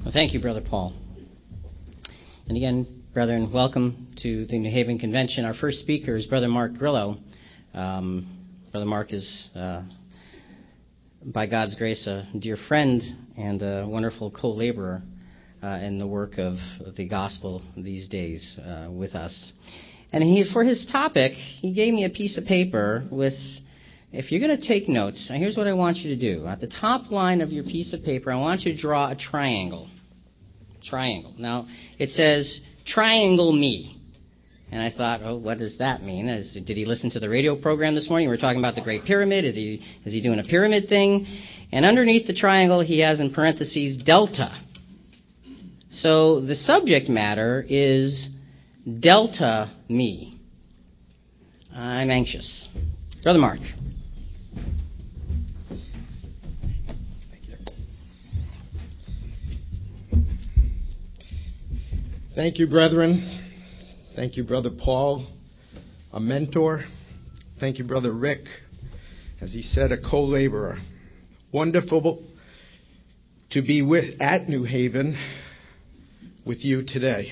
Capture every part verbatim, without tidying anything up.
Well, thank you, Brother Paul. And again, brethren, welcome to the New Haven Convention. Our first speaker is Brother Mark Grillo. Um, Brother Mark is, uh, by God's grace, a dear friend and a wonderful co-laborer uh, in the work of the gospel these days uh, with us. And he, for his topic, he gave me a piece of paper with, if you're going to take notes, now here's what I want you to do. At the top line of your piece of paper, I want you to draw a triangle. Triangle. Now, it says, triangle me. And I thought, oh, what does that mean? Is, did he listen to the radio program this morning? We were talking about the Great Pyramid. Is he, is he doing a pyramid thing? And underneath the triangle, he has in parentheses, delta. So the subject matter is delta me. I'm anxious. Brother Mark. Thank you, brethren. Thank you, Brother Paul, a mentor. Thank you, Brother Rick, as he said, a co-laborer. Wonderful to be with at New Haven with you today.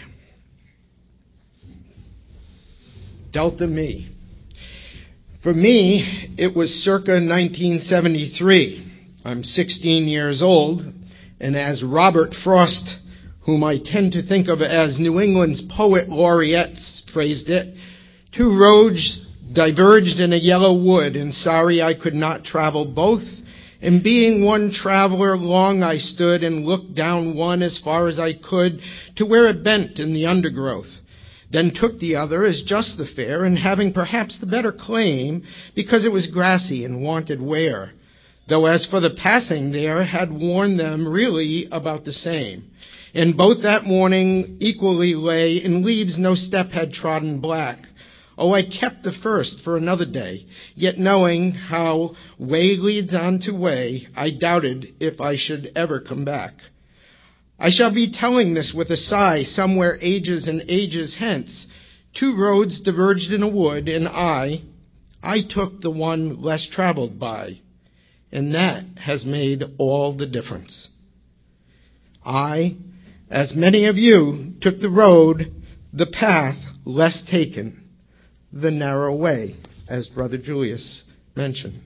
Delta me. For me, it was circa nineteen seventy-three. I'm sixteen years old, and as Robert Frost, whom I tend to think of as New England's poet laureate, phrased it, two roads diverged in a yellow wood, and sorry I could not travel both. And being one traveler, long I stood and looked down one as far as I could to where it bent in the undergrowth. Then took the other as just the fare, and having perhaps the better claim, because it was grassy and wanted wear. Though as for the passing there, had worn them really about the same. And both that morning equally lay in leaves no step had trodden black. Oh, I kept the first for another day, yet knowing how way leads on to way, I doubted if I should ever come back. I shall be telling this with a sigh somewhere ages and ages hence. Two roads diverged in a wood, and I, I took the one less traveled by, and that has made all the difference. I, as many of you, took the road, the path less taken, the narrow way, as Brother Julius mentioned.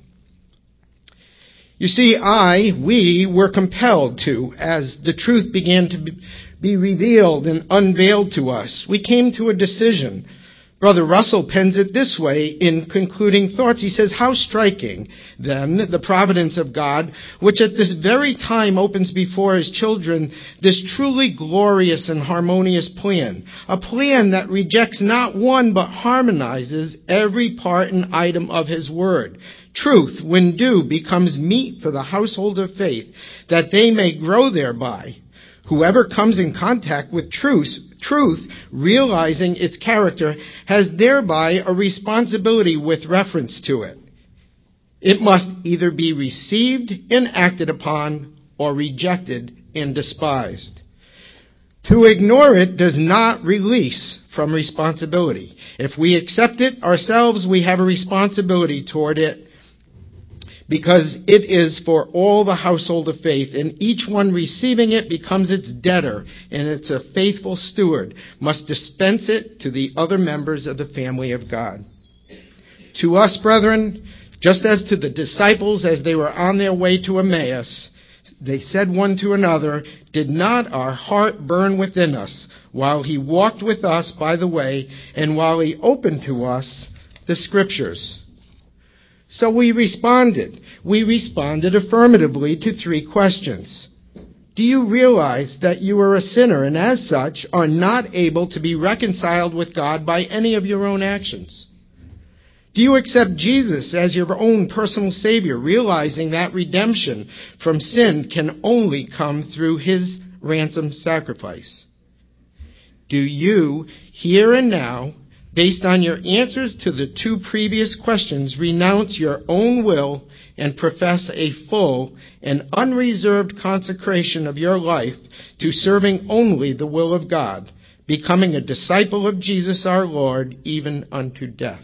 You see, I, we, were compelled to, as the truth began to be revealed and unveiled to us. We came to a decision. Brother Russell pens it this way in concluding thoughts. He says, how striking, then, the providence of God, which at this very time opens before his children this truly glorious and harmonious plan, a plan that rejects not one but harmonizes every part and item of his word. Truth, when due, becomes meat for the household of faith, that they may grow thereby. Whoever comes in contact with truth, truth, realizing its character, has thereby a responsibility with reference to it. It must either be received and acted upon, or rejected and despised. To ignore it does not release from responsibility. If we accept it ourselves, we have a responsibility toward it, because it is for all the household of faith, and each one receiving it becomes its debtor, and it's a faithful steward, must dispense it to the other members of the family of God. To us, brethren, just as to the disciples as they were on their way to Emmaus, they said one to another, did not our heart burn within us while he walked with us by the way, and while he opened to us the Scriptures? So we responded. We responded affirmatively to three questions. Do you realize that you are a sinner and as such are not able to be reconciled with God by any of your own actions? Do you accept Jesus as your own personal Savior, realizing that redemption from sin can only come through his ransom sacrifice? Do you, here and now, based on your answers to the two previous questions, renounce your own will and profess a full and unreserved consecration of your life to serving only the will of God, becoming a disciple of Jesus our Lord, even unto death?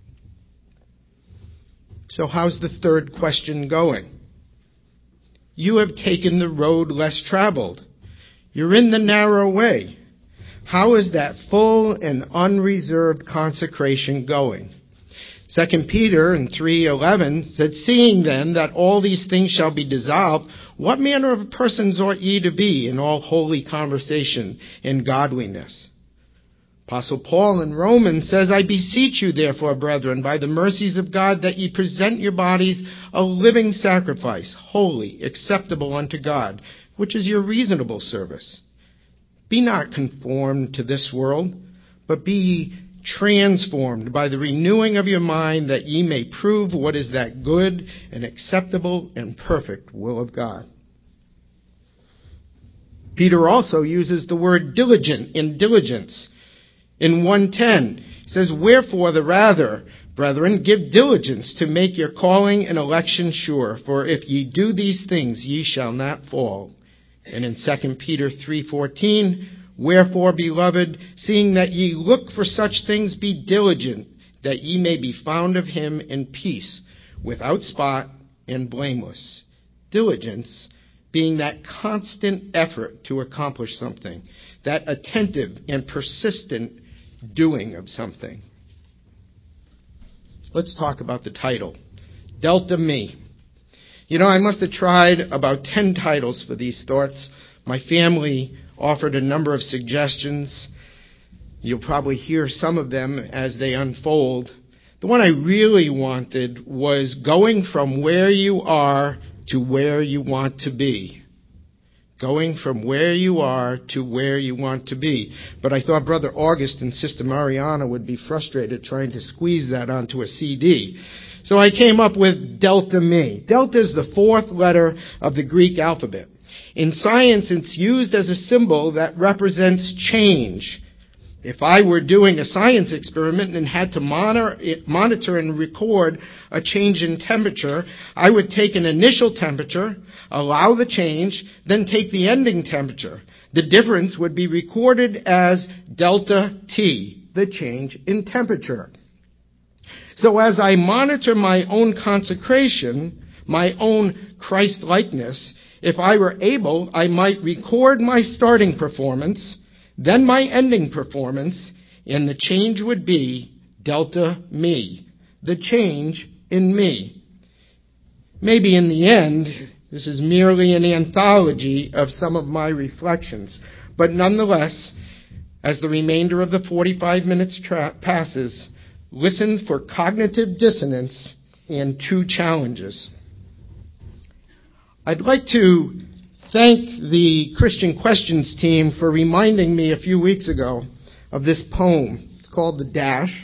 So how's the third question going? You have taken the road less traveled. You're in the narrow way. How is that full and unreserved consecration going? Second Peter in three eleven said, "Seeing then that all these things shall be dissolved, what manner of persons ought ye to be in all holy conversation and godliness?" Apostle Paul in Romans says, "I beseech you therefore, brethren, by the mercies of God, that ye present your bodies a living sacrifice, holy, acceptable unto God, which is your reasonable service. Be not conformed to this world, but be ye transformed by the renewing of your mind, that ye may prove what is that good and acceptable and perfect will of God." Peter also uses the word diligent in diligence. In one ten, he says, "Wherefore the rather, brethren, give diligence to make your calling and election sure, for if ye do these things, ye shall not fall." And in Second Peter three fourteen, "Wherefore, beloved, seeing that ye look for such things, be diligent, that ye may be found of him in peace, without spot and blameless." Diligence being that constant effort to accomplish something, that attentive and persistent doing of something. Let's talk about the title, Delta Me. You know, I must have tried about ten titles for these thoughts. My family offered a number of suggestions. You'll probably hear some of them as they unfold. The one I really wanted was going from where you are to where you want to be. Going from where you are to where you want to be. But I thought Brother August and Sister Mariana would be frustrated trying to squeeze that onto a C D. So I came up with Delta Me. Delta is the fourth letter of the Greek alphabet. In science, it's used as a symbol that represents change. If I were doing a science experiment and had to monitor and record a change in temperature, I would take an initial temperature, allow the change, then take the ending temperature. The difference would be recorded as delta T, the change in temperature. So as I monitor my own consecration, my own Christ-likeness, if I were able, I might record my starting performance, then my ending performance, and the change would be delta me, the change in me. Maybe in the end, this is merely an anthology of some of my reflections, but nonetheless, as the remainder of the forty-five minutes tra- passes, listen for cognitive dissonance and two challenges. I'd like to thank the Christian Questions team for reminding me a few weeks ago of this poem. It's called The Dash.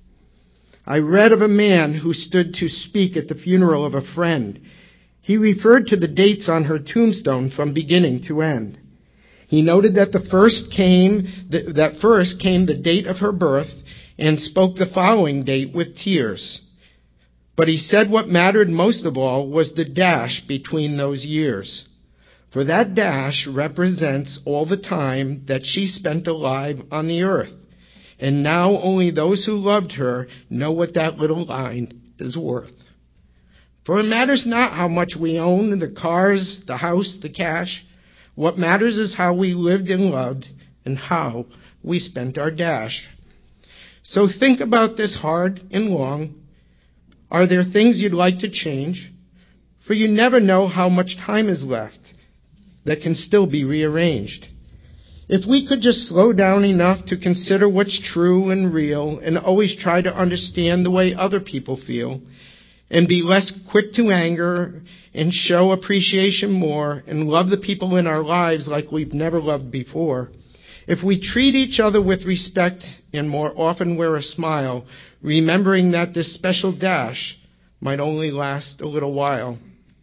I read of a man who stood to speak at the funeral of a friend. He referred to the dates on her tombstone from beginning to end. He noted that the first came, that first came the date of her birth and spoke the following date with tears. But he said what mattered most of all was the dash between those years. For that dash represents all the time that she spent alive on the earth. And now only those who loved her know what that little line is worth. For it matters not how much we own, the cars, the house, the cash. What matters is how we lived and loved and how we spent our dash. So think about this hard and long. Are there things you'd like to change? For you never know how much time is left that can still be rearranged. If we could just slow down enough to consider what's true and real and always try to understand the way other people feel and be less quick to anger and show appreciation more and love the people in our lives like we've never loved before, if we treat each other with respect and more often wear a smile, remembering that this special dash might only last a little while.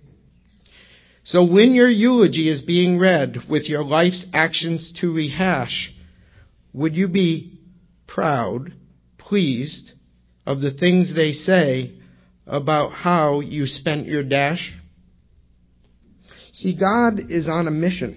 So when your eulogy is being read with your life's actions to rehash, would you be proud, pleased of the things they say about how you spent your dash? See, God is on a mission.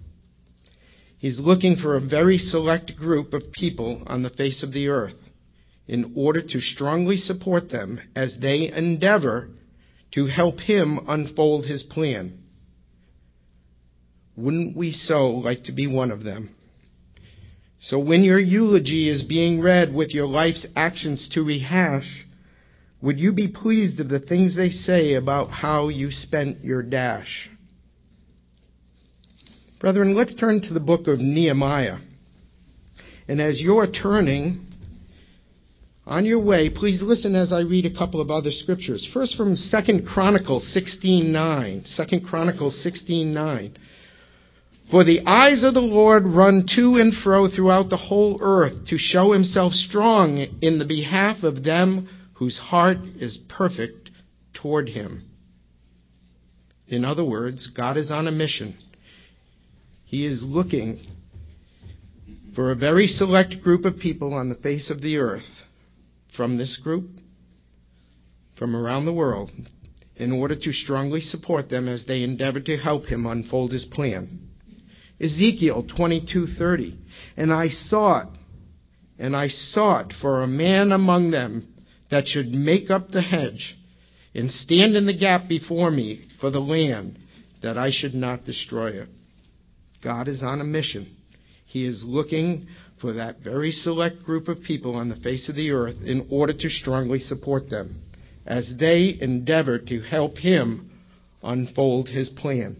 He's looking for a very select group of people on the face of the earth in order to strongly support them as they endeavor to help him unfold his plan. Wouldn't we so like to be one of them? So when your eulogy is being read with your life's actions to rehash, would you be pleased of the things they say about how you spent your dash? Brethren, let's turn to the book of Nehemiah. And as you're turning on your way, please listen as I read a couple of other scriptures. First from Second Chronicles sixteen nine. Second Chronicles sixteen nine. For the eyes of the Lord run to and fro throughout the whole earth to show himself strong in the behalf of them whose heart is perfect toward him. In other words, God is on a mission. He is looking for a very select group of people on the face of the earth, from this group, from around the world, in order to strongly support them as they endeavor to help him unfold his plan. Ezekiel twenty-two thirty. And I sought, and I sought for a man among them that should make up the hedge and stand in the gap before me for the land, that I should not destroy it. God is on a mission. He is looking for that very select group of people on the face of the earth in order to strongly support them as they endeavor to help him unfold his plan.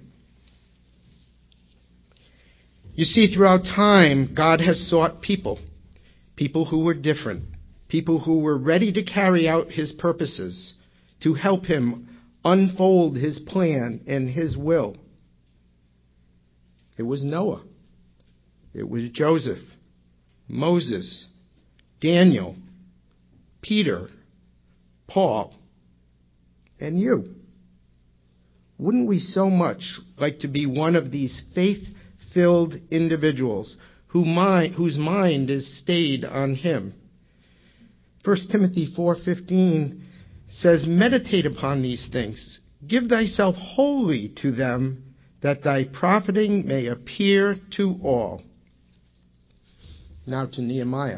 You see, throughout time, God has sought people, people who were different, people who were ready to carry out his purposes, to help him unfold his plan and his will. It was Noah. It was Joseph, Moses, Daniel, Peter, Paul, and you. Wouldn't we so much like to be one of these faith-filled individuals who mind, whose mind is stayed on him? First Timothy four fifteen says, meditate upon these things. Give thyself wholly to them, that thy profiting may appear to all. Now to Nehemiah.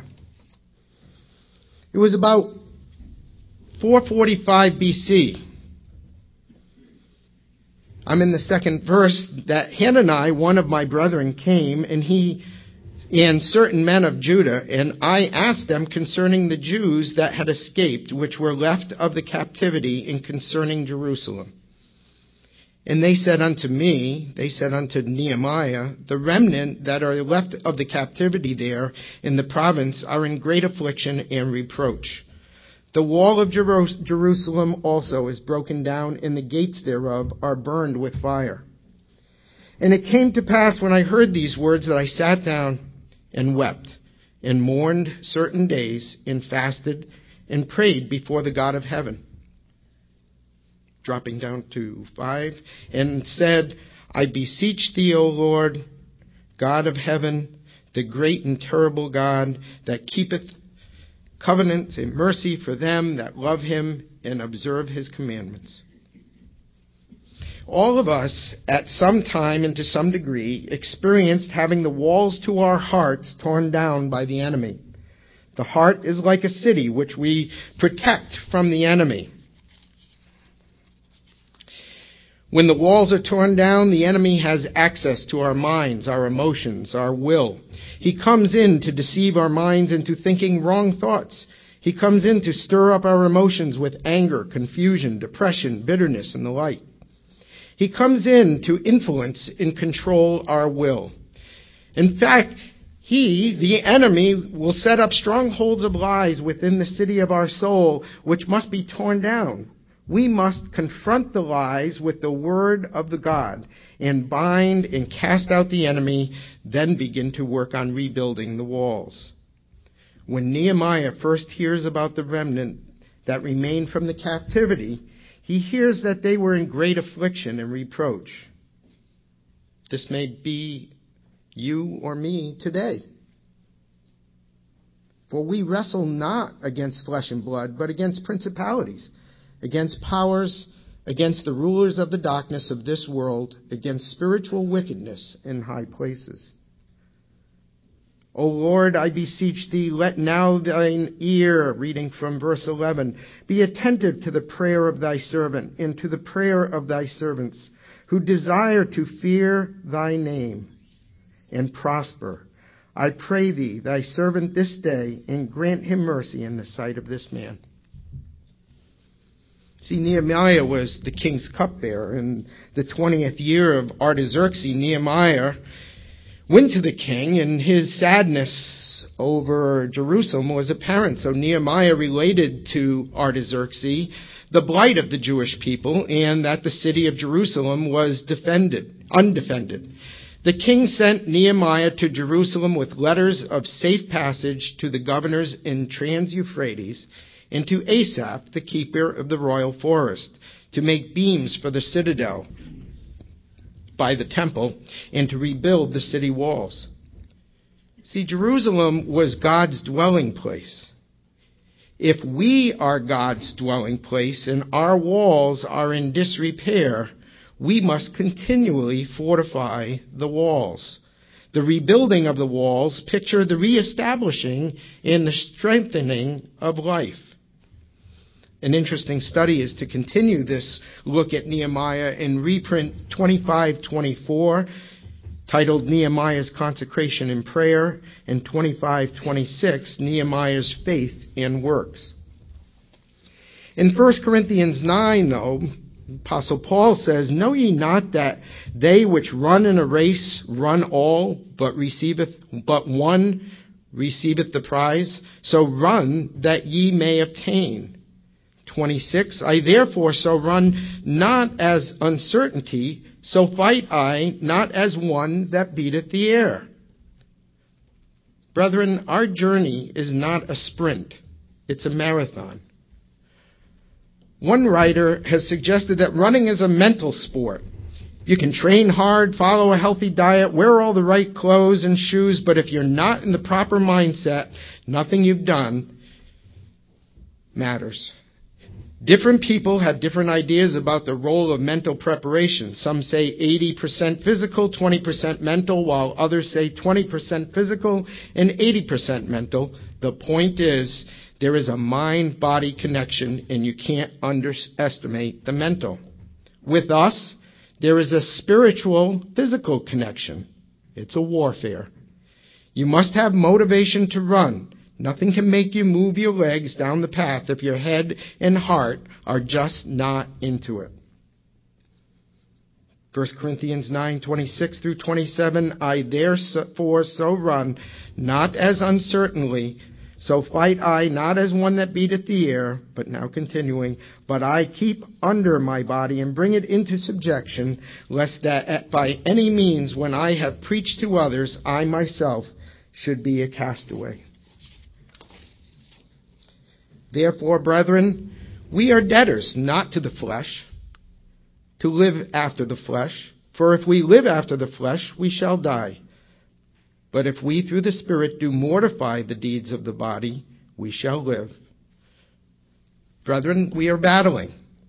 It was about four forty-five B C. I'm in the second verse, that Hanani, one of my brethren, came, and he and certain men of Judah, and I asked them concerning the Jews that had escaped, which were left of the captivity, and concerning Jerusalem. And they said unto me, they said unto Nehemiah, the remnant that are left of the captivity there in the province are in great affliction and reproach. The wall of Jer- Jerusalem also is broken down, and the gates thereof are burned with fire. And it came to pass when I heard these words that I sat down and wept, and mourned certain days, and fasted, and prayed before the God of heaven. Dropping down to five, and said, I beseech thee, O Lord, God of heaven, the great and terrible God, that keepeth covenant and mercy for them that love him and observe his commandments. All of us, at some time and to some degree, experienced having the walls to our hearts torn down by the enemy. The heart is like a city which we protect from the enemy. When the walls are torn down, the enemy has access to our minds, our emotions, our will. He comes in to deceive our minds into thinking wrong thoughts. He comes in to stir up our emotions with anger, confusion, depression, bitterness, and the like. He comes in to influence and control our will. In fact, he, the enemy, will set up strongholds of lies within the city of our soul, which must be torn down. We must confront the lies with the word of the God and bind and cast out the enemy, then begin to work on rebuilding the walls. When Nehemiah first hears about the remnant that remained from the captivity, he hears that they were in great affliction and reproach. This may be you or me today. For we wrestle not against flesh and blood, but against principalities, against powers, against the rulers of the darkness of this world, against spiritual wickedness in high places. O Lord, I beseech thee, let now thine ear, reading from verse eleven, be attentive to the prayer of thy servant and to the prayer of thy servants, who desire to fear thy name and prosper. I pray thee, thy servant this day, and grant him mercy in the sight of this man. See, Nehemiah was the king's cupbearer. In the twentieth year of Artaxerxes, Nehemiah went to the king, and his sadness over Jerusalem was apparent. So Nehemiah related to Artaxerxes the blight of the Jewish people and that the city of Jerusalem was defended, undefended. The king sent Nehemiah to Jerusalem with letters of safe passage to the governors in Trans-Euphrates and to Asaph, the keeper of the royal forest, to make beams for the citadel by the temple and to rebuild the city walls. See, Jerusalem was God's dwelling place. If we are God's dwelling place and our walls are in disrepair, we must continually fortify the walls. The rebuilding of the walls picture the reestablishing and the strengthening of life. An interesting study is to continue this look at Nehemiah in reprint twenty-five twenty-four, titled Nehemiah's Consecration and Prayer, and twenty-five twenty-six, Nehemiah's Faith and Works. In First Corinthians nine, though, Apostle Paul says, Know ye not that they which run in a race run all, but receiveth but one receiveth the prize? So run that ye may obtain. twenty-six, I therefore so run not as uncertainty, so fight I not as one that beateth the air. Brethren, our journey is not a sprint, it's a marathon. One writer has suggested that running is a mental sport. You can train hard, follow a healthy diet, wear all the right clothes and shoes, but if you're not in the proper mindset, nothing you've done matters. Different people have different ideas about the role of mental preparation. Some say eighty percent physical, twenty percent mental, while others say twenty percent physical and eighty percent mental. The point is, there is a mind-body connection, and you can't underestimate the mental. With us, there is a spiritual, physical connection. It's a warfare. You must have motivation to run. Nothing can make you move your legs down the path if your head and heart are just not into it. First Corinthians nine twenty-six through twenty-seven, I therefore so run, not as uncertainly, so fight I not as one that beateth the air, but now continuing, but I keep under my body and bring it into subjection, lest that by any means when I have preached to others, I myself should be a castaway. Therefore, brethren, we are debtors, not to the flesh, to live after the flesh. For if we live after the flesh, we shall die. But if we through the Spirit do mortify the deeds of the body, we shall live. Brethren, we are battling.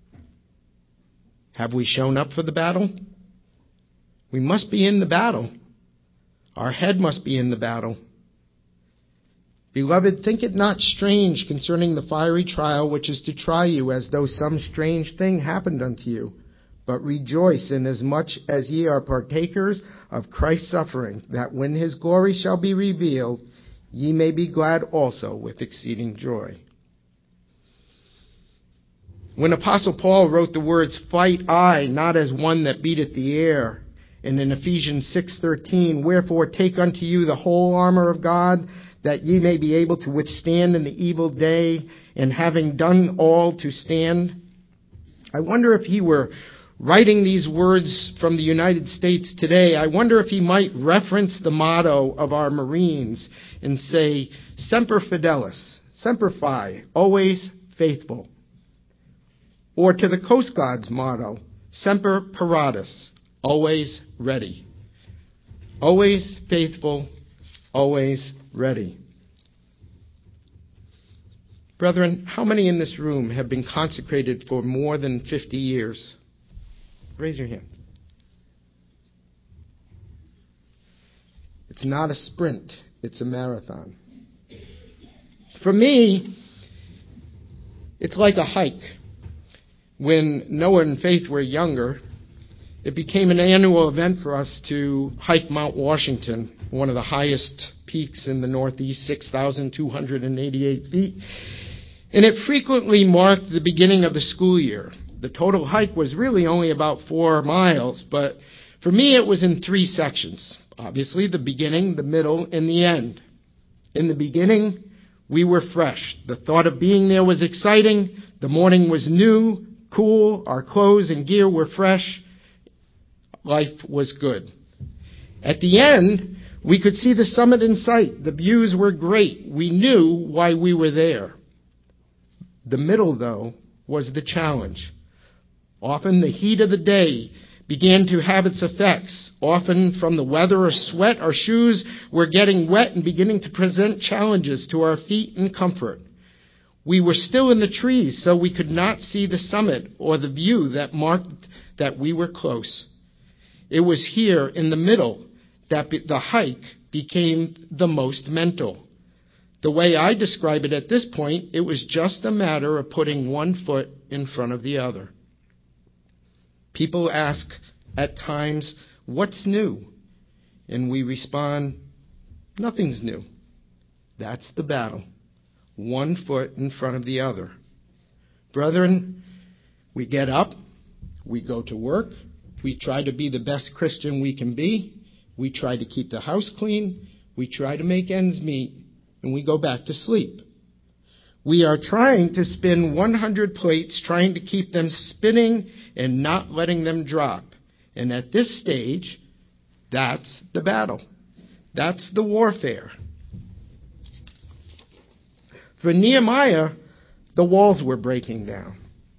Have we shown up for the battle? We must be in the battle. Our head must be in the battle. Beloved, think it not strange concerning the fiery trial which is to try you, as though some strange thing happened unto you. But rejoice inasmuch as ye are partakers of Christ's suffering, that when his glory shall be revealed, ye may be glad also with exceeding joy. When Apostle Paul wrote the words, fight I, not as one that beateth the air, and in Ephesians six thirteen, wherefore take unto you the whole armor of God, that ye may be able to withstand in the evil day, and having done all to stand. I wonder if he were writing these words from the United States today, I wonder if he might reference the motto of our Marines and say, Semper Fidelis, Semper Fi, always faithful. Or to the Coast Guard's motto, Semper Paratus, always ready. Always faithful, always ready. Brethren, how many in this room have been consecrated for more than fifty years? Raise your hand. It's not a sprint, it's a marathon. For me, it's like a hike. When Noah and Faith were younger, it became an annual event for us to hike Mount Washington, one of the highest peaks in the Northeast, six thousand two hundred eighty-eight feet. And it frequently marked the beginning of the school year. The total hike was really only about four miles, but for me it was in three sections. Obviously, the beginning, the middle, and the end. In the beginning, we were fresh. The thought of being there was exciting. The morning was new, cool. Our clothes and gear were fresh. Life was good. At the end, we could see the summit in sight. The views were great. We knew why we were there. The middle, though, was the challenge. Often the heat of the day began to have its effects. Often from the weather or sweat, our shoes were getting wet and beginning to present challenges to our feet and comfort. We were still in the trees, so we could not see the summit or the view that marked that we were close. It was here in the middle that the hike became the most mental. The way I describe it at this point, it was just a matter of putting one foot in front of the other. People ask at times, what's new? And we respond, nothing's new. That's the battle. One foot in front of the other. Brethren, we get up, we go to work, we try to be the best Christian we can be, we try to keep the house clean, we try to make ends meet, and we go back to sleep. We are trying to spin one hundred plates, trying to keep them spinning and not letting them drop. And at this stage, that's the battle. That's the warfare. For Nehemiah, the walls were breaking down.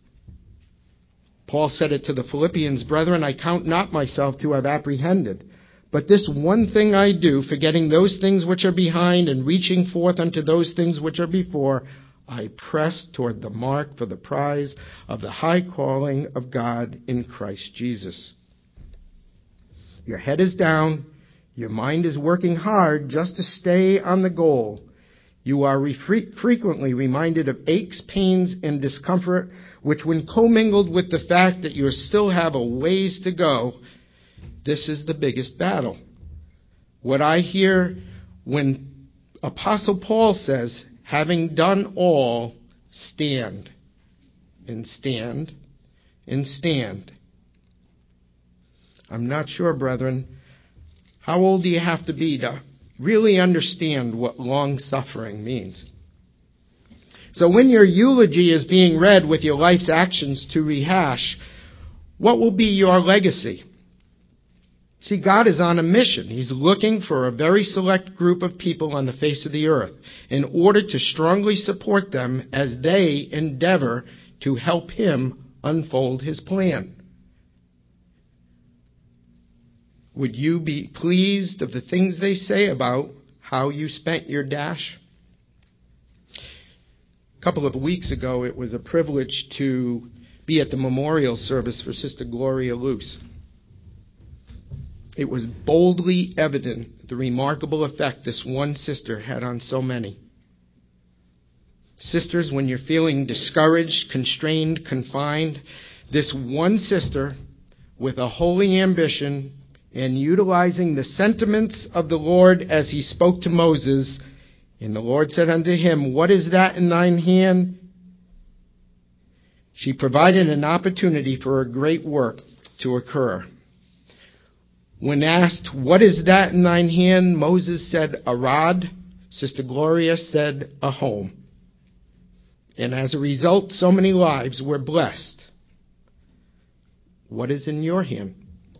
Paul said it to the Philippians, brethren, I count not myself to have apprehended. But this one thing I do, forgetting those things which are behind and reaching forth unto those things which are before, I press toward the mark for the prize of the high calling of God in Christ Jesus. Your head is down. Your mind is working hard just to stay on the goal. You are re- frequently reminded of aches, pains, and discomfort, which when commingled with the fact that you still have a ways to go, this is the biggest battle. What I hear when Apostle Paul says, having done all, stand, and stand, and stand. I'm not sure, brethren, how old do you have to be to really understand what long-suffering means? So when your eulogy is being read with your life's actions to rehash, what will be your legacy? See, God is on a mission. He's looking for a very select group of people on the face of the earth in order to strongly support them as they endeavor to help Him unfold His plan. Would you be pleased of the things they say about how you spent your dash? A couple of weeks ago, it was a privilege to be at the memorial service for Sister Gloria Luce. It was boldly evident the remarkable effect this one sister had on so many. Sisters, when you're feeling discouraged, constrained, confined, this one sister with a holy ambition and utilizing the sentiments of the Lord as He spoke to Moses, and the Lord said unto him, what is that in thine hand? She provided an opportunity for a great work to occur. When asked, what is that in thine hand? Moses said, a rod. Sister Gloria said, a home. And as a result, so many lives were blessed. What is in your hand?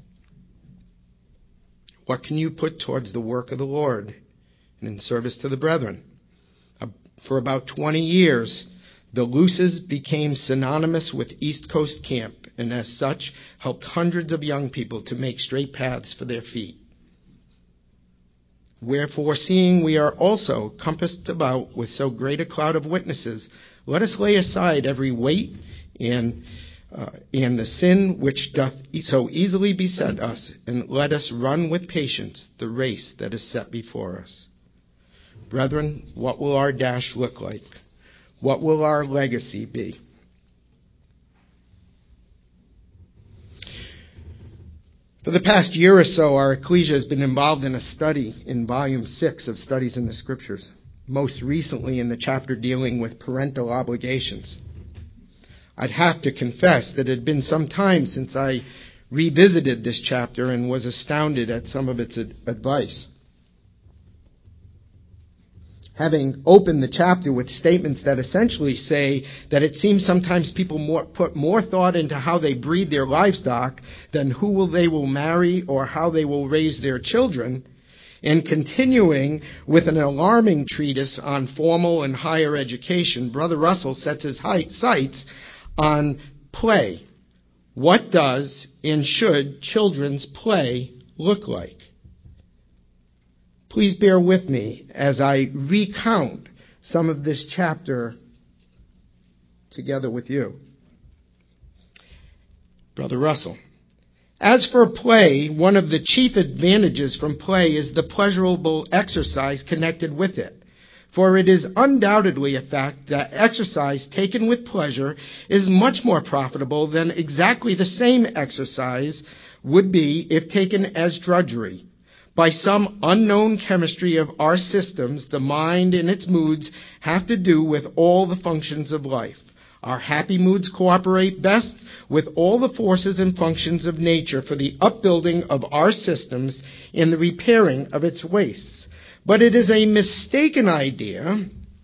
What can you put towards the work of the Lord and in service to the brethren? For about twenty years, the Luces became synonymous with East Coast Camp, and as such, helped hundreds of young people to make straight paths for their feet. Wherefore, seeing we are also compassed about with so great a cloud of witnesses, let us lay aside every weight and uh, and the sin which doth so easily beset us, and let us run with patience the race that is set before us. Brethren, what will our dash look like? What will our legacy be? For the past year or so, our ecclesia has been involved in a study in volume six of Studies in the Scriptures, most recently in the chapter dealing with parental obligations. I'd have to confess that it had been some time since I revisited this chapter and was astounded at some of its ad- advice. Having opened the chapter with statements that essentially say that it seems sometimes people more, put more thought into how they breed their livestock than who will they will marry or how they will raise their children, and continuing with an alarming treatise on formal and higher education, Brother Russell sets his sights on play. What does and should children's play look like? Please bear with me as I recount some of this chapter together with you. Brother Russell. As for play, one of the chief advantages from play is the pleasurable exercise connected with it. For it is undoubtedly a fact that exercise taken with pleasure is much more profitable than exactly the same exercise would be if taken as drudgery. By some unknown chemistry of our systems, the mind and its moods have to do with all the functions of life. Our happy moods cooperate best with all the forces and functions of nature for the upbuilding of our systems and the repairing of its wastes. But it is a mistaken idea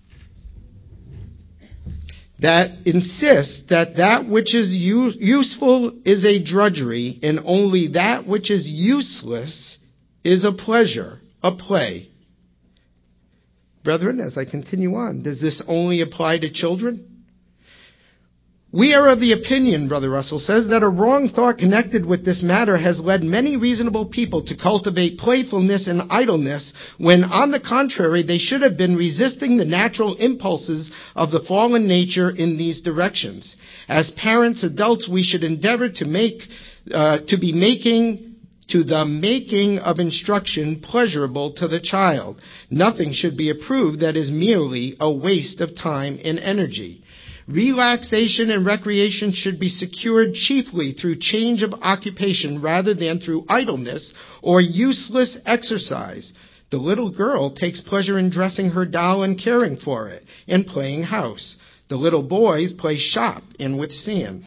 that insists that that which is u- useful is a drudgery and only that which is useless is a pleasure, a play. Brethren, as I continue on, does this only apply to children? We are of the opinion, Brother Russell says, that a wrong thought connected with this matter has led many reasonable people to cultivate playfulness and idleness when, on the contrary, they should have been resisting the natural impulses of the fallen nature in these directions. As parents, adults, we should endeavor to make, uh, to be making to the making of instruction pleasurable to the child. Nothing should be approved that is merely a waste of time and energy. Relaxation and recreation should be secured chiefly through change of occupation rather than through idleness or useless exercise. The little girl takes pleasure in dressing her doll and caring for it, and playing house. The little boys play shop and with sand.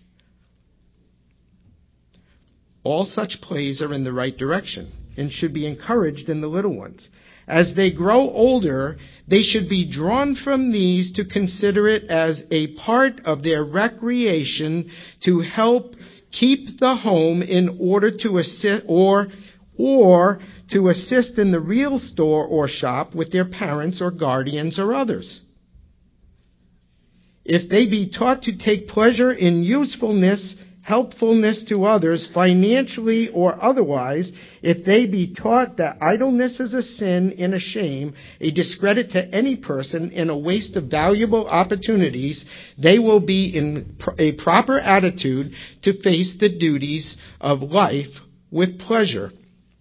All such plays are in the right direction and should be encouraged in the little ones. As they grow older, they should be drawn from these to consider it as a part of their recreation to help keep the home in order to assist or or to assist in the real store or shop with their parents or guardians or others. If they be taught to take pleasure in usefulness, helpfulness to others, financially or otherwise, if they be taught that idleness is a sin and a shame, a discredit to any person, and a waste of valuable opportunities, they will be in a proper attitude to face the duties of life with pleasure.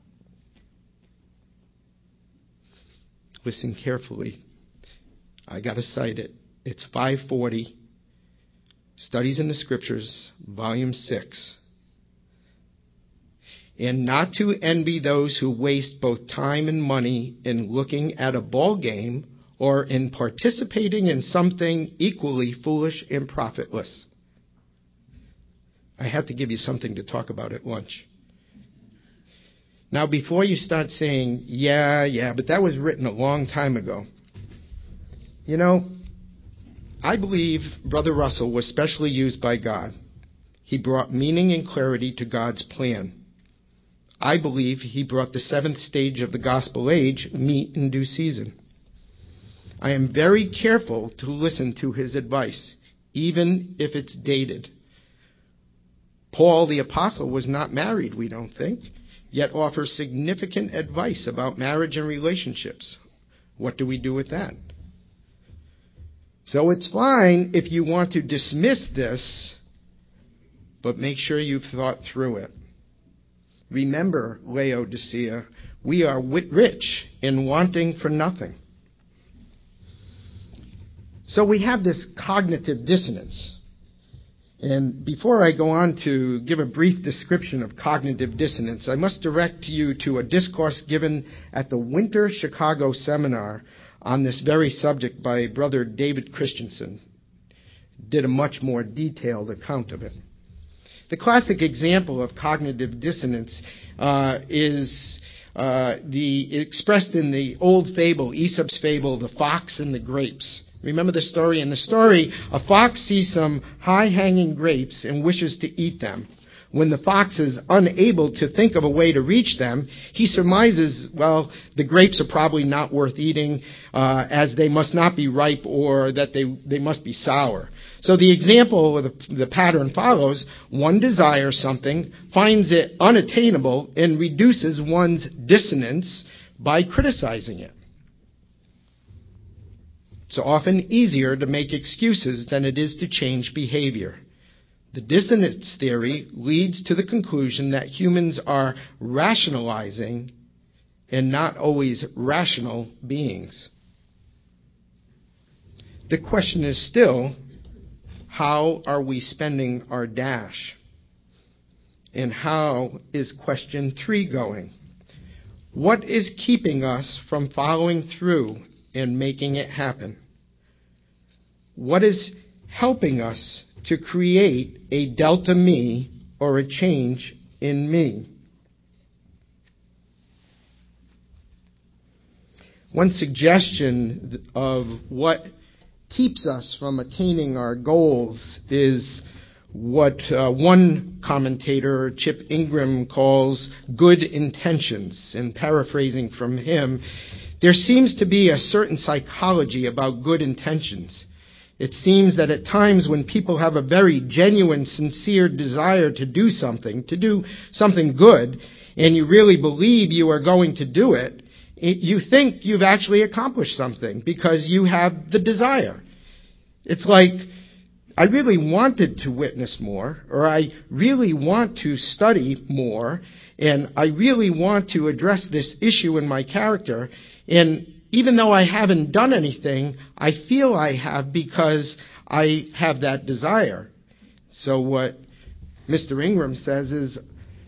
Listen carefully. I got to cite it. It's five forty. Studies in the Scriptures, Volume six. And not to envy those who waste both time and money in looking at a ball game or in participating in something equally foolish and profitless. I have to give you something to talk about at lunch. Now, before you start saying, yeah, yeah, but that was written a long time ago. You know, I believe Brother Russell was specially used by God. He brought meaning and clarity to God's plan. I believe he brought the seventh stage of the gospel age, meet in due season. I am very careful to listen to his advice, even if it's dated. Paul the apostle was not married, we don't think, yet offers significant advice about marriage and relationships. What do we do with that? So it's fine if you want to dismiss this, but make sure you've thought through it. Remember, Laodicea, we are rich in wanting for nothing. So we have this cognitive dissonance. And before I go on to give a brief description of cognitive dissonance, I must direct you to a discourse given at the Winter Chicago Seminar on this very subject by Brother David Christensen. Did a much more detailed account of it. The classic example of cognitive dissonance uh, is uh, the expressed in the old fable, Aesop's fable, The Fox and the Grapes. Remember the story? In the story, a fox sees some high-hanging grapes and wishes to eat them. When the fox is unable to think of a way to reach them, he surmises, well, the grapes are probably not worth eating, uh, as they must not be ripe or that they, they must be sour. So the example, or the, the pattern follows: one desires something, finds it unattainable, and reduces one's dissonance by criticizing it. It's often easier to make excuses than it is to change behavior. The dissonance theory leads to the conclusion that humans are rationalizing and not always rational beings. The question is still, how are we spending our dash? And how is question three going? What is keeping us from following through and making it happen? What is helping us to create a delta me, or a change in me? One suggestion of what keeps us from attaining our goals is what uh, one commentator, Chip Ingram, calls good intentions. And paraphrasing from him, there seems to be a certain psychology about good intentions. It seems that at times when people have a very genuine, sincere desire to do something, to do something good, and you really believe you are going to do it, it you think you've actually accomplished something because you have the desire. It's like, I really wanted to witness more, or I really want to study more, and I really want to address this issue in my character, and even though I haven't done anything, I feel I have because I have that desire. So what Mister Ingram says is,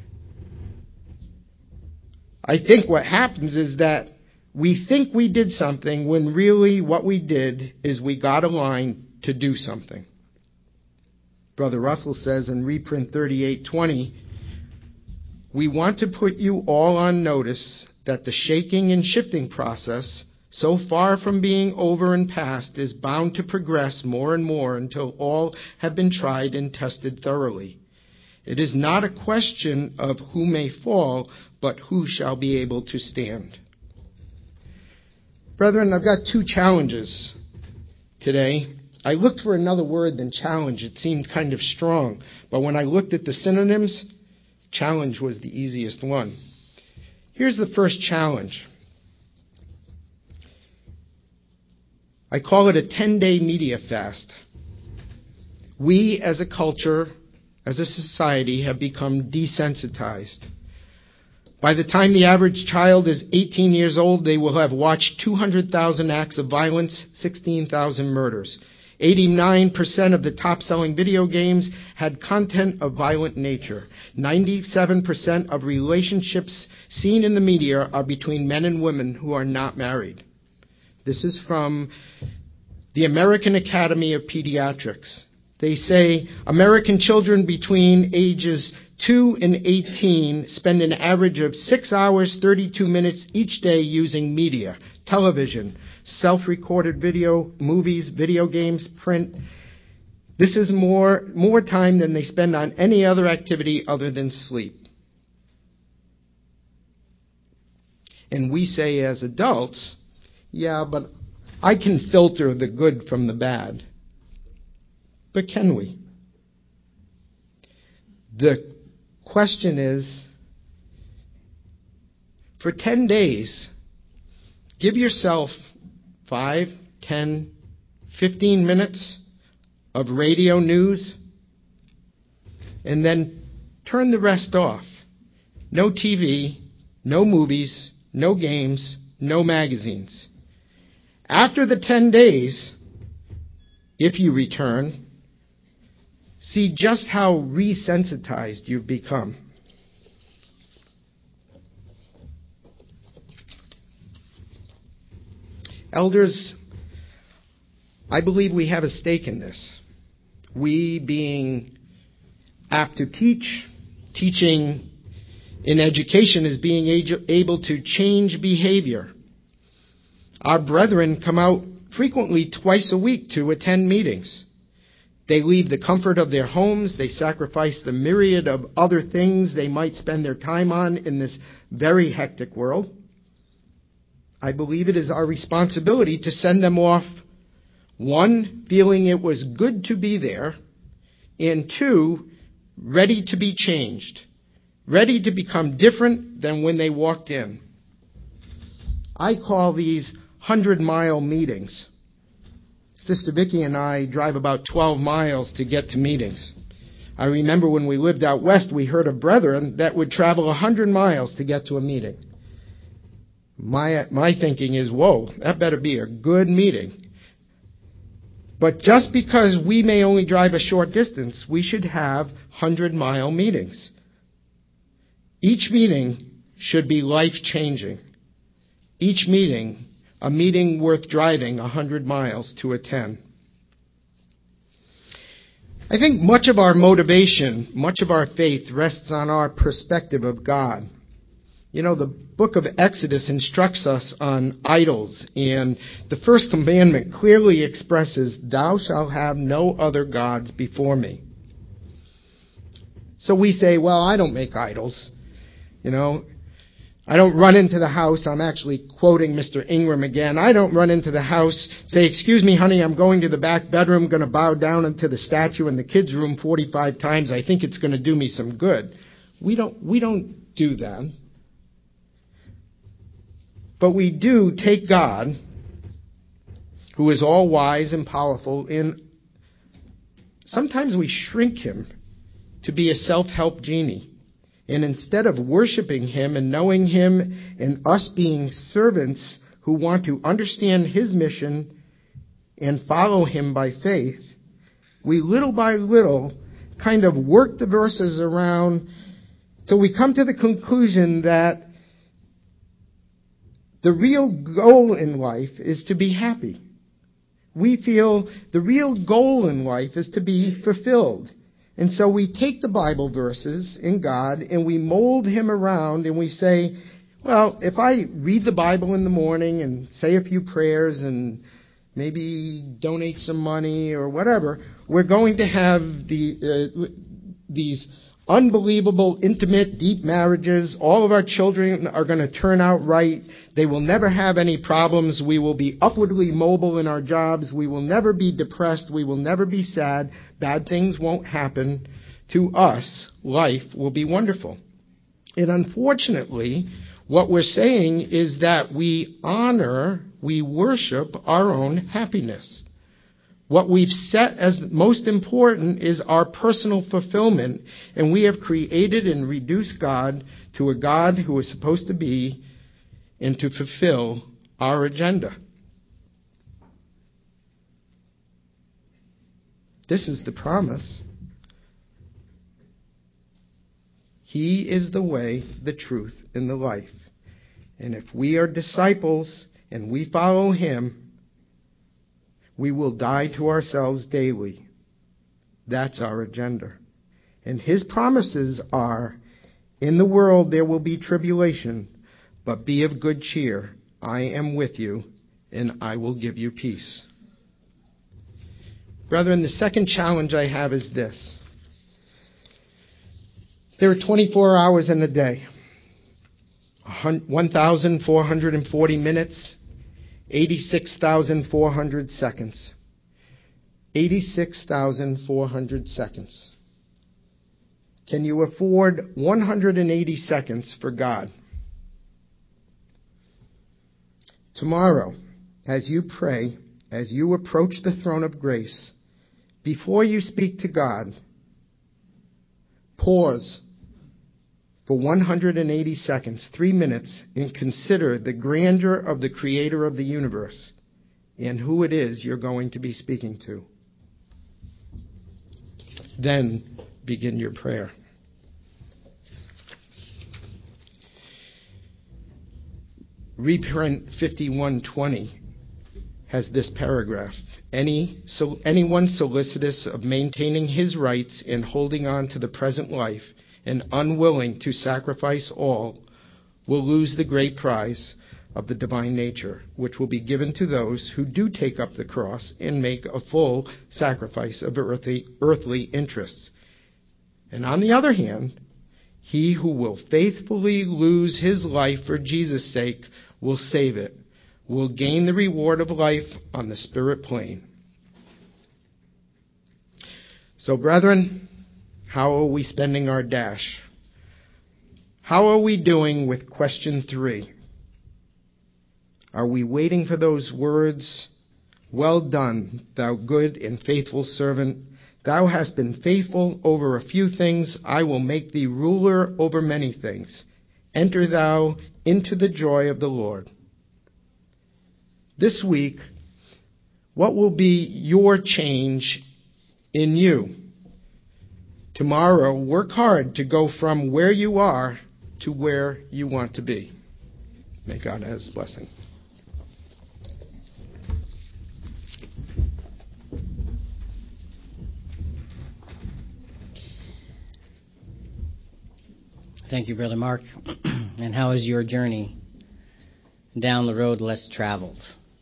I think what happens is that we think we did something when really what we did is we got aligned to do something. Brother Russell says in reprint thirty-eight twenty, we want to put you all on notice that the shaking and shifting process, so far from being over and past, is bound to progress more and more until all have been tried and tested thoroughly. It is not a question of who may fall, but who shall be able to stand. Brethren, I've got two challenges today. I looked for another word than challenge. It seemed kind of strong. But when I looked at the synonyms, challenge was the easiest one. Here's the first challenge. I call it a ten-day media fast. We as a culture, as a society, have become desensitized. By the time the average child is eighteen years old, they will have watched two hundred thousand acts of violence, sixteen thousand murders. eighty-nine percent of the top-selling video games had content of violent nature. ninety-seven percent of relationships seen in the media are between men and women who are not married. This is from the American Academy of Pediatrics. They say American children between ages two and eighteen spend an average of six hours, thirty-two minutes each day using media, television, self-recorded video, movies, video games, print. This is more, more time than they spend on any other activity other than sleep. And we say as adults, yeah, but I can filter the good from the bad. But can we? The question is, for ten days, give yourself five, ten, fifteen minutes of radio news, and then turn the rest off. No T V, no movies, no games, no magazines. After the ten days, if you return, see just how resensitized you've become. Elders, I believe we have a stake in this. We being apt to teach, teaching in education is being able to change behavior. Our brethren come out frequently twice a week to attend meetings. They leave the comfort of their homes. They sacrifice the myriad of other things they might spend their time on in this very hectic world. I believe it is our responsibility to send them off, one, feeling it was good to be there, and two, ready to be changed, ready to become different than when they walked in. I call these hundred-mile meetings. Sister Vicki and I drive about twelve miles to get to meetings. I remember when we lived out west, we heard of brethren that would travel one hundred miles to get to a meeting. My, my thinking is, whoa, that better be a good meeting. But just because we may only drive a short distance, we should have hundred-mile meetings. Each meeting should be life-changing. Each meeting, a meeting worth driving one hundred miles to attend. I think much of our motivation, much of our faith rests on our perspective of God. You know, the book of Exodus instructs us on idols, and the first commandment clearly expresses, "Thou shalt have no other gods before me." So we say, well, I don't make idols. You know, I don't run into the house. I'm actually quoting Mister Ingram again. I don't run into the house, say, "Excuse me, honey, I'm going to the back bedroom, going to bow down into the statue in the kids' room forty-five times. I think it's going to do me some good." We don't, we don't do that. But we do take God, who is all wise and powerful, and sometimes we shrink him to be a self-help genie. And instead of worshiping him and knowing him and us being servants who want to understand his mission and follow him by faith, we little by little kind of work the verses around till we come to the conclusion that the real goal in life is to be happy. We feel the real goal in life is to be fulfilled. And so we take the Bible verses in God and we mold him around and we say, well, if I read the Bible in the morning and say a few prayers and maybe donate some money or whatever, we're going to have the uh, these unbelievable, intimate, deep marriages. All of our children are going to turn out right. They will never have any problems. We will be upwardly mobile in our jobs. We will never be depressed. We will never be sad. Bad things won't happen to us. Life will be wonderful. And unfortunately, what we're saying is that we honor, we worship our own happiness. What we've set as most important is our personal fulfillment, and we have created and reduced God to a God who is supposed to be and to fulfill our agenda. This is the promise. He is the way, the truth, and the life. And if we are disciples and we follow him, we will die to ourselves daily. That's our agenda. And his promises are, in the world there will be tribulation, but be of good cheer. I am with you, and I will give you peace. Brethren, the second challenge I have is this. There are twenty-four hours in a day, one thousand four hundred forty minutes, eighty-six thousand four hundred seconds. eighty-six thousand four hundred seconds. Can you afford one hundred eighty seconds for God? Tomorrow, as you pray, as you approach the throne of grace, before you speak to God, pause for one hundred eighty seconds, three minutes, and consider the grandeur of the Creator of the universe and who it is you're going to be speaking to. Then begin your prayer. Reprint fifty-one twenty has this paragraph. Any, so, anyone solicitous of maintaining his rights in holding on to the present life and unwilling to sacrifice all will lose the great prize of the divine nature, which will be given to those who do take up the cross and make a full sacrifice of earthly, earthly interests. And on the other hand, he who will faithfully lose his life for Jesus' sake will save it, will gain the reward of life on the spirit plane. So, brethren, how are we spending our dash? How are we doing with question three? Are we waiting for those words, "Well done, thou good and faithful servant. Thou hast been faithful over a few things. I will make thee ruler over many things. Enter thou into the joy of the Lord." This week, what will be your change in you? Tomorrow, work hard to go from where you are to where you want to be. May God have His blessing. Thank you, Brother Mark. And how is your journey down the road less traveled?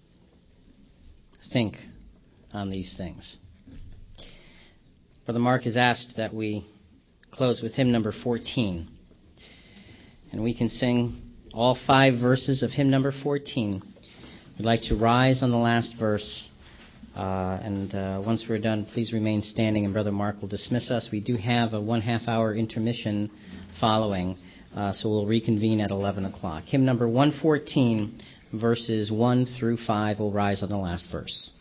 Think on these things. Brother Mark has asked that we close with hymn number fourteen. And we can sing all five verses of hymn number fourteen. We'd like to rise on the last verse. Uh, and uh, once we're done, please remain standing, and Brother Mark will dismiss us. We do have a one-half-hour intermission following, uh, so we'll reconvene at eleven o'clock. Hymn number one fourteen, verses one through five, will rise on the last verse.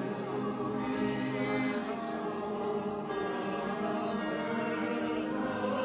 Oh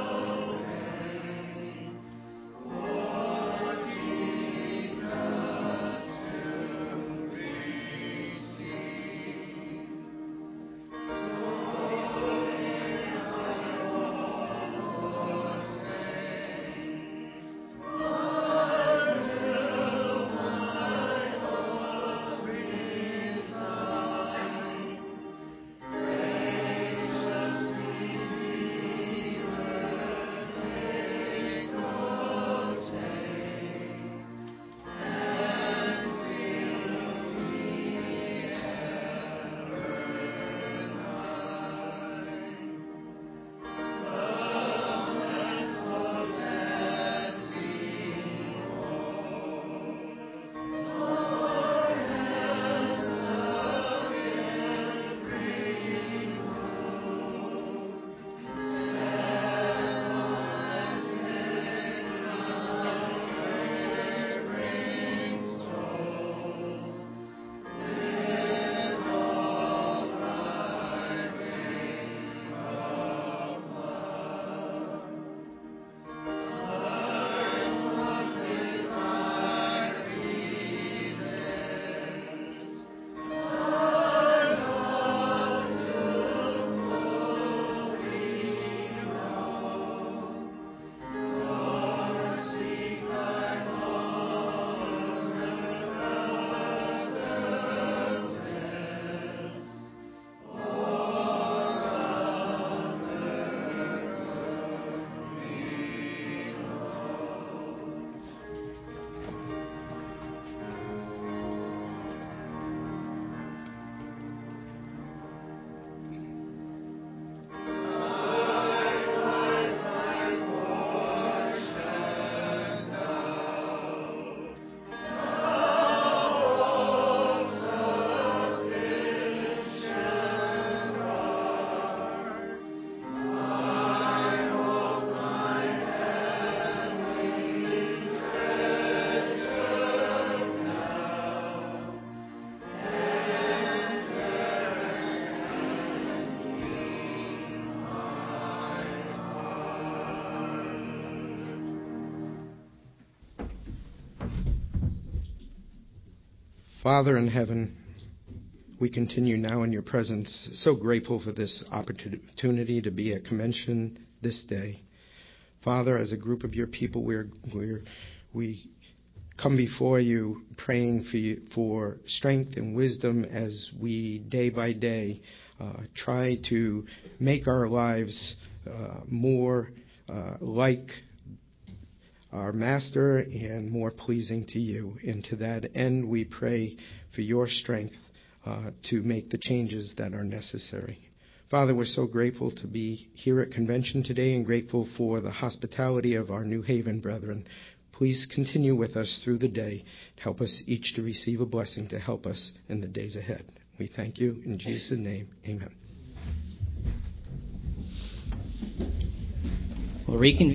Father in heaven, we continue now in your presence, so grateful for this opportunity to be at convention this day. Father, as a group of your people, we're, we're, we come before you praying for you, for strength and wisdom as we day by day uh, try to make our lives uh, more uh, like our Master and more pleasing to you. And to that end, we pray for your strength uh, to make the changes that are necessary. Father, we're so grateful to be here at convention today and grateful for the hospitality of our New Haven brethren. Please continue with us through the day. Help us each to receive a blessing to help us in the days ahead. We thank you in Jesus' name. Amen. We'll reconvene.